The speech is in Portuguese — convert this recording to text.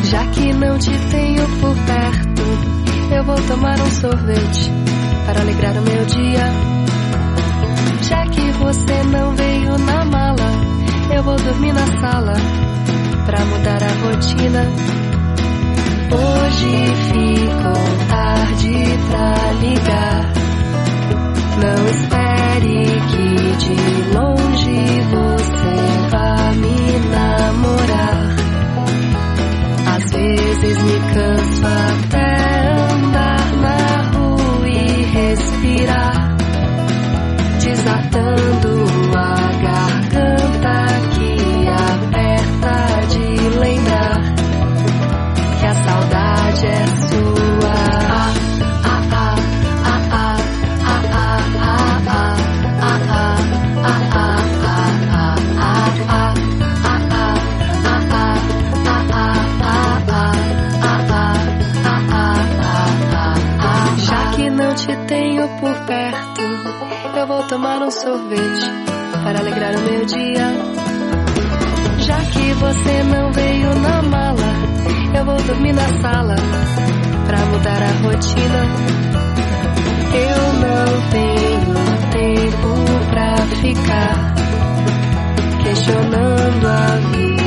Já que não te tenho por perto, eu vou tomar um sorvete para alegrar o meu dia. Já que você não veio na mala, eu vou dormir na sala pra mudar a rotina. Hoje ficou tarde pra ligar. Não espere que de longe você vá me namorar. Às vezes me canso até andar na rua e respirar, desatando a garganta que aperta de lembrar que a saudade é sua. Já que não te tenho por perto, eu vou tomar um sorvete para alegrar o meu dia. Já que você não veio na mala, eu vou dormir na sala pra mudar a rotina. Eu não tenho tempo pra ficar questionando a vida.